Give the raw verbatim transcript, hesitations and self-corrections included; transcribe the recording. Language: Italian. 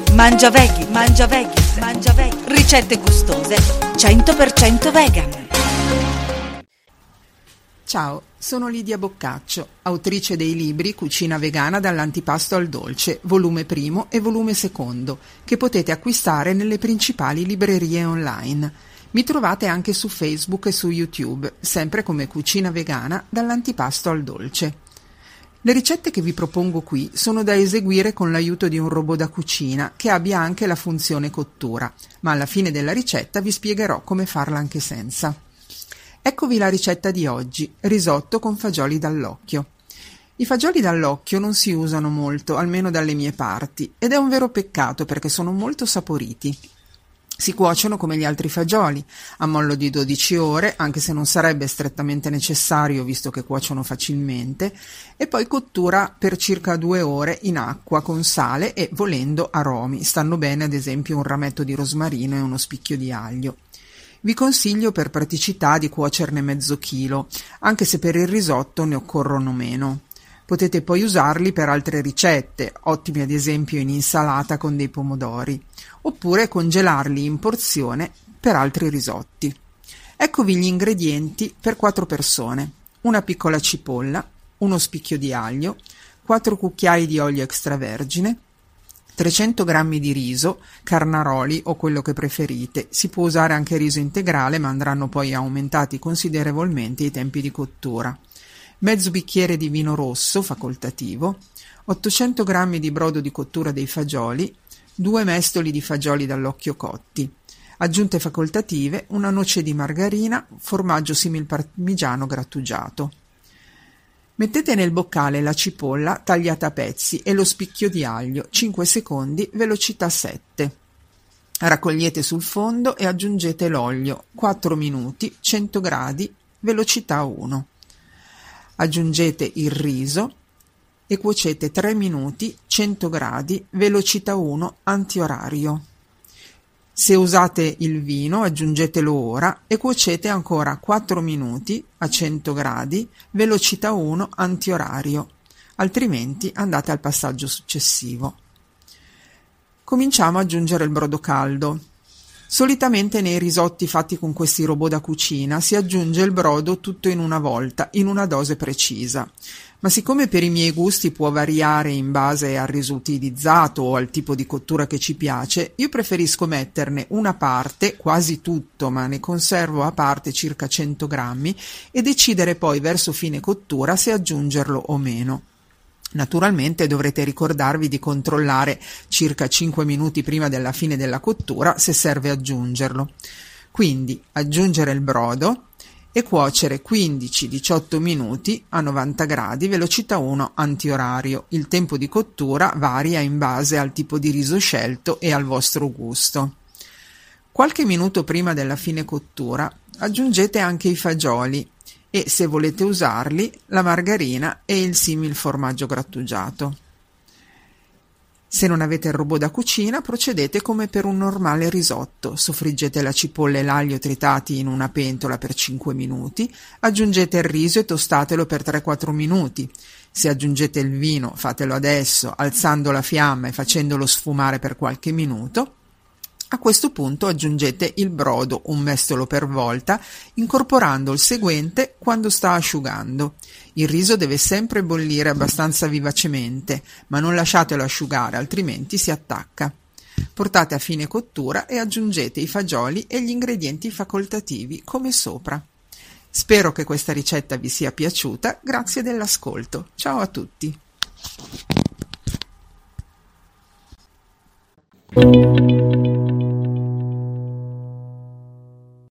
Mangia veggie, mangia veggie, mangia veggie. Ricette gustose, cento per cento vegan. Ciao, sono Lidia Boccaccio, autrice dei libri Cucina vegana dall'antipasto al dolce, volume primo e volume secondo, che potete acquistare nelle principali librerie online. Mi trovate anche su Facebook e su YouTube, sempre come Cucina vegana dall'antipasto al dolce. Le ricette che vi propongo qui sono da eseguire con l'aiuto di un robot da cucina che abbia anche la funzione cottura, ma alla fine della ricetta vi spiegherò come farla anche senza. Eccovi la ricetta di oggi, risotto con fagioli dall'occhio. I fagioli dall'occhio non si usano molto, almeno dalle mie parti, ed è un vero peccato perché sono molto saporiti. Si cuociono come gli altri fagioli, a mollo di dodici ore, anche se non sarebbe strettamente necessario visto che cuociono facilmente, e poi cottura per circa due ore in acqua con sale e, volendo, aromi. Stanno bene ad esempio un rametto di rosmarino e uno spicchio di aglio. Vi consiglio per praticità di cuocerne mezzo chilo, anche se per il risotto ne occorrono meno. Potete poi usarli per altre ricette, ottimi ad esempio in insalata con dei pomodori, oppure congelarli in porzione per altri risotti. Eccovi gli ingredienti per quattro persone: una piccola cipolla, uno spicchio di aglio, quattro cucchiai di olio extravergine, trecento grammi di riso, carnaroli o quello che preferite. Si può usare anche riso integrale, ma andranno poi aumentati considerevolmente i tempi di cottura. Mezzo bicchiere di vino rosso facoltativo, ottocento grammi di brodo di cottura dei fagioli, due mestoli di fagioli dall'occhio cotti. Aggiunte facoltative: una noce di margarina, formaggio similparmigiano grattugiato. Mettete nel boccale la cipolla tagliata a pezzi e lo spicchio di aglio, cinque secondi, velocità sette. Raccogliete sul fondo e aggiungete l'olio, quattro minuti, cento gradi, velocità uno. Aggiungete il riso e cuocete tre minuti, cento gradi, velocità uno, antiorario. Se usate il vino aggiungetelo ora e cuocete ancora quattro minuti a cento gradi, velocità uno, antiorario, altrimenti andate al passaggio successivo. Cominciamo ad aggiungere il brodo caldo. Solitamente nei risotti fatti con questi robot da cucina si aggiunge il brodo tutto in una volta, in una dose precisa. Ma siccome per i miei gusti può variare in base al riso utilizzato o al tipo di cottura che ci piace, io preferisco metterne una parte, quasi tutto, ma ne conservo a parte circa cento grammi, e decidere poi verso fine cottura se aggiungerlo o meno. Naturalmente dovrete ricordarvi di controllare circa cinque minuti prima della fine della cottura se serve aggiungerlo. Quindi aggiungere il brodo e cuocere quindici diciotto minuti a novanta gradi, velocità uno, antiorario. Il tempo di cottura varia in base al tipo di riso scelto e al vostro gusto. Qualche minuto prima della fine cottura aggiungete anche i fagioli e, se volete usarli, la margarina e il simil formaggio grattugiato. Se non avete il robot da cucina, procedete come per un normale risotto. Soffriggete la cipolla e l'aglio tritati in una pentola per cinque minuti, aggiungete il riso e tostatelo per tre quattro minuti. Se aggiungete il vino, fatelo adesso, alzando la fiamma e facendolo sfumare per qualche minuto. A questo punto aggiungete il brodo, un mestolo per volta, incorporando il seguente quando sta asciugando. Il riso deve sempre bollire abbastanza vivacemente, ma non lasciatelo asciugare, altrimenti si attacca. Portate a fine cottura e aggiungete i fagioli e gli ingredienti facoltativi come sopra. Spero che questa ricetta vi sia piaciuta, grazie dell'ascolto. Ciao a tutti!